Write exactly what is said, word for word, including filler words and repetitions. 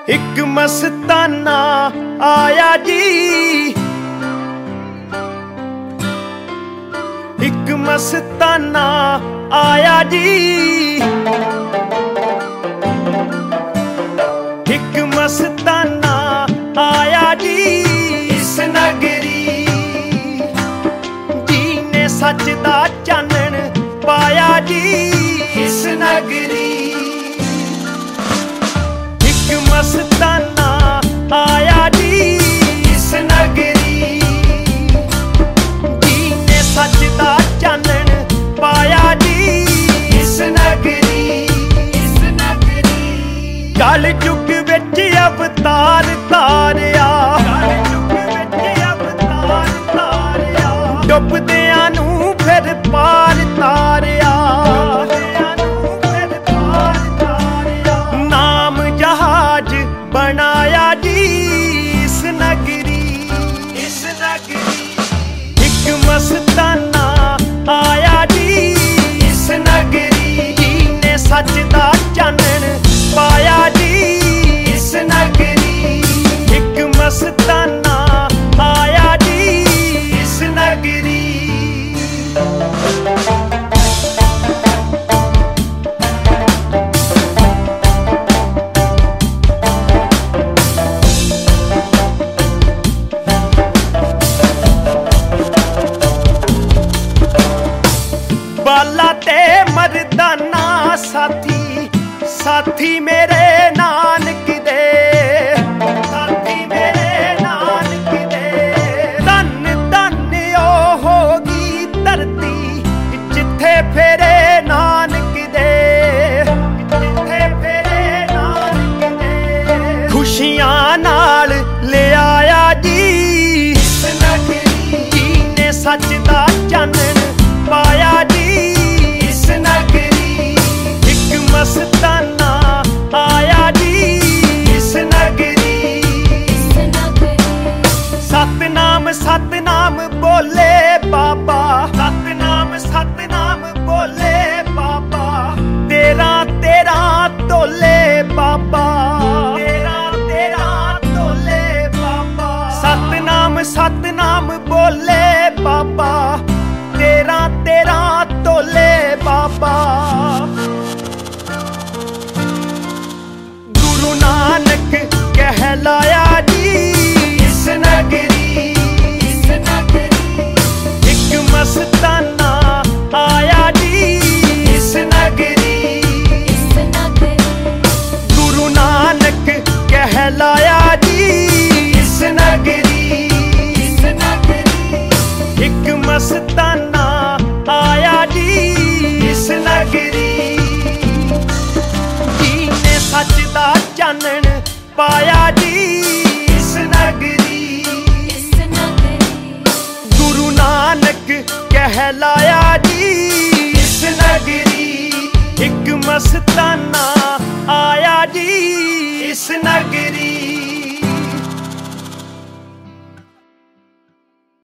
ਇੱਕ ਮਸਤਾਨਾ ਆਇਆ ਜੀ, ਇੱਕ ਮਸਤਾਨਾ ਆਇਆ ਜੀ, ਇੱਕ ਮਸਤਾਨਾ ਆਇਆ ਜੀ। ਇਸ ਨਗਰੀ ਜੀ ਨੇ ਸੱਚ ਦਾ ਚਾਨਣ ਪਾਇਆ ਜੀ। ਇਸ ਨਗਰੀ ਇੱਕ ਮਸਤਾਨਾ ਆਇਆ ਜੀ। ਇਸ ਨਗਰੀ ਜੀ ਨੇ ਸੱਚ ਦਾ ਚਾਨਣ ਪਾਇਆ ਜੀ। ਇਸ ਨਗਰੀ ਇਸ ਨਗਰੀ ਕਲ ਯੁੱਗ ਵਿੱਚ ਅਵਤਾਰ ਤਾਰਿਆ, ਕਲ ਯੁੱਗ ਵਿੱਚ ਅਵਤਾਰ ਤਾਰਿਆ, ਡੁੱਬਦਿਆਂ ਨੂੰ ਫਿਰ ਪਾਰ ਤਾਰਿਆ, ਡੁੱਬਦਿਆਂ ਨੂੰ ਫਿਰ ਪਾਰ ਤਾਰਿਆ। ਨਾਮ ਜਹਾਜ਼ ਬਣਾਇਆ ਜੀ। ਇਸ ਨਗਰੀ ਇਸ ਨਗਰੀ ਇੱਕ ਮਸਤਾਨਾ ਆਇਆ ਜੀ। ਇਸ ਨਗਰੀ ਜੀ ਨੇ ਸੱਚ ਦਾ ਚਾਨਣ ਪਾਇਆ ਜੀ। ਇਸ ਨਗਰੀ ਇੱਕ ਮਸਤਾਨਾ ਆਇਆ ਜੀ। ਇਸ ਨਗਰੀ ਬਾਲਾ ਤੇ ਮਰਦਾਨਾ ਸਾਥੀ, ਸਾਥੀ ਮੇਰੇ ਨਾਨਕ ਦੇ, ਸਾਥੀ ਮੇਰੇ ਨਾਨਕ ਦੇ। ਧੰਨ ਧੰਨ ਓ ਹੋ ਗਈ ਧਰਤੀ ਜਿੱਥੇ ਫੇਰੇ ਨਾਨਕ ਦੇ, ਜਿੱਥੇ ਫੇਰੇ ਨਾਨਕ ਦੇ। ਖੁਸ਼ੀਆਂ ਨਾਲ ਲਿਆਇਆ ਜੀ। ਇਸ ਨਗਰੀ ਜੀ ਨੇ ਸੱਚ ਦਾ ਚਾਨਣ ਪਾਇਆ ਜੀ। ਇਸ ਨਗਰੀ ਇੱਕ ਮਸਤਾਨਾ ਆਇਆ ਜੀ। ਇਸ ਨਗਰੀ ਸਤਨਾਮ ਸਤਨਾਮ ਬੋਲੇ ਬਾਬਾ, ਸਤਨਾਮ ਸਤਨਾਮ ਬੋਲੇ ਬਾਬਾ। ਤੇਰਾ ਤੇਰਾ ਢੋਲੇ ਬਾਬਾ, ਤੇਰਾ ਤੇਰਾ ਢੋਲੇ ਬਾਬਾ। ਸਤਨਾਮ ਸਤਨਾਮ ਬੋਲੇ ਬਾਬਾ, ਤੇਰਾ ਤੇਰਾ ਢੋਲੇ ਬਾਬਾ। ਗੁਰੂ ਨਾਨਕ ਕਹਿਲਾਇਆ ਜੀ। ਇਸ ਨਗਰੀ ਇਸ ਨਗਰੀ ਇੱਕ ਮਸਤਾਨਾ ਆਇਆ ਜੀ। ਇਸ ਨਗਰੀ ਇਸ ਨਗਰੀ ਗੁਰੂ ਨਾਨਕ ਕਹਿਲਾਇਆ ਜੀ। ਇਸ ਨਗਰੀ ਇਸ ਨਗਰੀ ਇੱਕ ਮਸਤਾਨਾ ਆਇਆ ਜੀ। ਇਸ ਨਗਰੀ ਜੀ ਨੇ ਸੱਚ ਦਾ ਚਾਨਣ ਪਾਇਆ ਜੀ। ਇਸ ਨਗਰੀ ਇਸ ਨਗਰੀ ਗੁਰੂ ਨਾਨਕ ਕਹਿਲਾਇਆ ਜੀ। ਇਸ ਨਗਰੀ ਇੱਕ ਮਸਤਾਨਾ ਆਇਆ ਜੀ। ਇਸ ਨਗਰੀ